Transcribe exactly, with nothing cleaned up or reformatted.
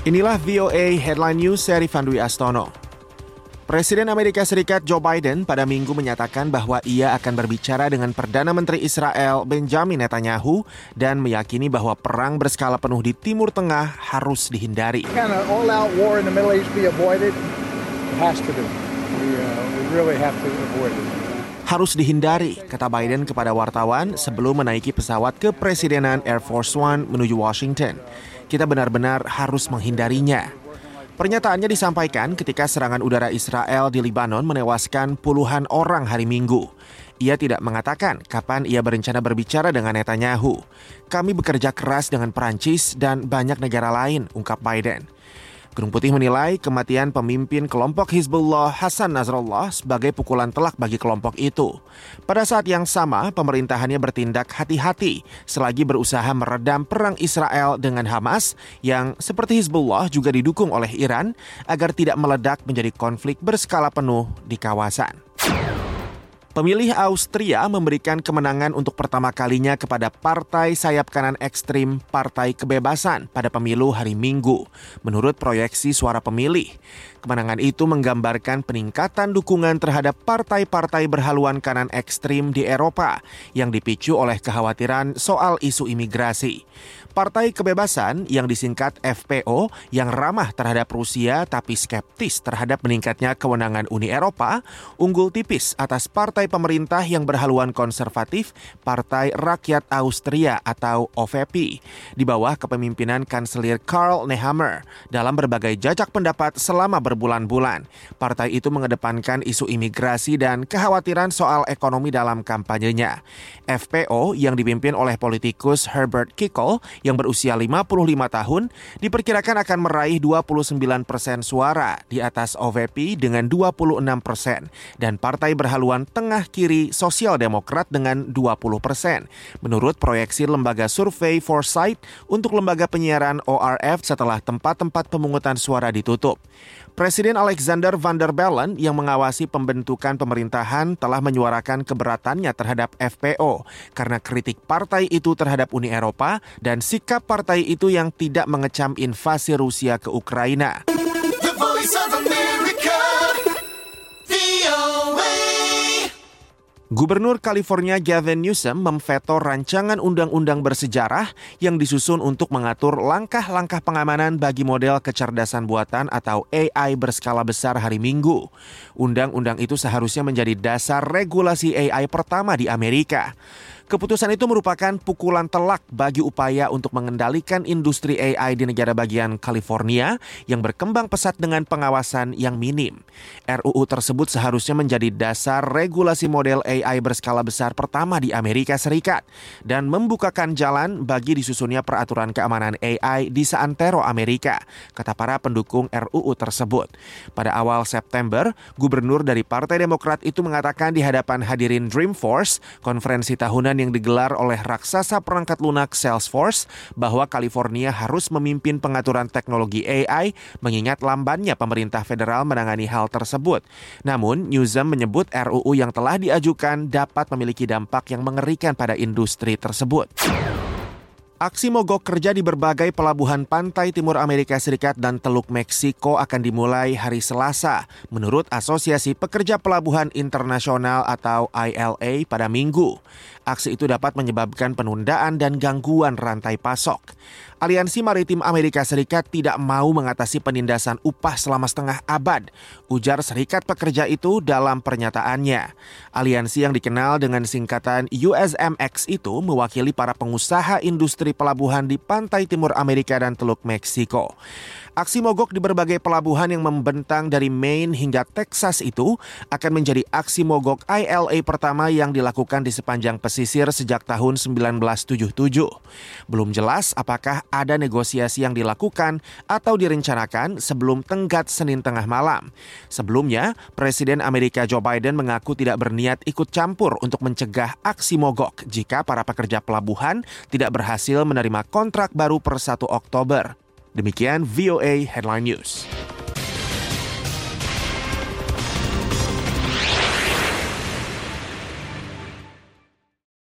Inilah V O A Headline News seri Fandwi Astono. Presiden Amerika Serikat Joe Biden pada Minggu menyatakan bahwa ia akan berbicara dengan Perdana Menteri Israel Benjamin Netanyahu dan meyakini bahwa perang berskala penuh di Timur Tengah harus dihindari. Can an all-out war in the Middle East be avoided? It has to be. We, uh, we really have to avoid it. Harus dihindari, kata Biden kepada wartawan sebelum menaiki pesawat kepresidenan Air Force One menuju Washington. Kita benar-benar harus menghindarinya. Pernyataannya disampaikan ketika serangan udara Israel di Lebanon menewaskan puluhan orang hari Minggu. Ia tidak mengatakan kapan ia berencana berbicara dengan Netanyahu. Kami bekerja keras dengan Perancis dan banyak negara lain, ungkap Biden. Gedung Putih menilai kematian pemimpin kelompok Hizbullah Hassan Nasrallah sebagai pukulan telak bagi kelompok itu. Pada saat yang sama, pemerintahannya bertindak hati-hati selagi berusaha meredam perang Israel dengan Hamas yang seperti Hizbullah juga didukung oleh Iran agar tidak meledak menjadi konflik berskala penuh di kawasan. Pemilih Austria memberikan kemenangan untuk pertama kalinya kepada partai sayap kanan ekstrim Partai Kebebasan pada pemilu hari Minggu, menurut proyeksi suara pemilih. Kemenangan itu menggambarkan peningkatan dukungan terhadap partai-partai berhaluan kanan ekstrim di Eropa yang dipicu oleh kekhawatiran soal isu imigrasi. Partai Kebebasan yang disingkat F P O yang ramah terhadap Rusia tapi skeptis terhadap meningkatnya kewenangan Uni Eropa unggul tipis atas partai pemerintah yang berhaluan konservatif Partai Rakyat Austria atau O V P di bawah kepemimpinan Kanselir Karl Nehammer dalam berbagai jajak pendapat selama berbulan-bulan. Partai itu mengedepankan isu imigrasi dan kekhawatiran soal ekonomi dalam kampanyenya. F P O yang dipimpin oleh politikus Herbert Kickl yang berusia lima puluh lima tahun diperkirakan akan meraih dua puluh sembilan persen suara di atas O V P dengan dua puluh enam persen dan partai berhaluan tengah kiri Sosial Demokrat dengan dua puluh persen. Menurut proyeksi lembaga survei Foresight untuk lembaga penyiaran O R F setelah tempat-tempat pemungutan suara ditutup. Presiden Alexander Van der Bellen yang mengawasi pembentukan pemerintahan telah menyuarakan keberatannya terhadap F P O karena kritik partai itu terhadap Uni Eropa dan sikap partai itu yang tidak mengecam invasi Rusia ke Ukraina. The Voice of America, V O A. Gubernur California Gavin Newsom memveto rancangan undang-undang bersejarah yang disusun untuk mengatur langkah-langkah pengamanan bagi model kecerdasan buatan atau A I berskala besar hari Minggu. Undang-undang itu seharusnya menjadi dasar regulasi A I pertama di Amerika. Keputusan itu merupakan pukulan telak bagi upaya untuk mengendalikan industri A I di negara bagian California yang berkembang pesat dengan pengawasan yang minim. R U U tersebut seharusnya menjadi dasar regulasi model A I berskala besar pertama di Amerika Serikat dan membukakan jalan bagi disusunnya peraturan keamanan A I di seantero Amerika, kata para pendukung R U U tersebut. Pada awal September, gubernur dari Partai Demokrat itu mengatakan di hadapan hadirin Dreamforce, konferensi tahunan yang digelar oleh raksasa perangkat lunak Salesforce, bahwa California harus memimpin pengaturan teknologi A I mengingat lambannya pemerintah federal menangani hal tersebut. Namun, Newsom menyebut R U U yang telah diajukan dapat memiliki dampak yang mengerikan pada industri tersebut. Aksi mogok kerja di berbagai pelabuhan pantai timur Amerika Serikat dan Teluk Meksiko akan dimulai hari Selasa, menurut Asosiasi Pekerja Pelabuhan Internasional atau I L A pada Minggu. Aksi itu dapat menyebabkan penundaan dan gangguan rantai pasok. Aliansi Maritim Amerika Serikat tidak mau mengatasi penindasan upah selama setengah abad, ujar Serikat Pekerja itu dalam pernyataannya. Aliansi yang dikenal dengan singkatan U S M X itu mewakili para pengusaha industri pelabuhan di pantai timur Amerika dan Teluk Meksiko. Aksi mogok di berbagai pelabuhan yang membentang dari Maine hingga Texas itu akan menjadi aksi mogok I L A pertama yang dilakukan di sepanjang pesisir sejak tahun sembilan belas tujuh puluh tujuh. Belum jelas apakah ada negosiasi yang dilakukan atau direncanakan sebelum tenggat Senin tengah malam. Sebelumnya, Presiden Amerika Joe Biden mengaku tidak berniat ikut campur untuk mencegah aksi mogok jika para pekerja pelabuhan tidak berhasil menerima kontrak baru per satu Oktober. Demikian V O A Headline News.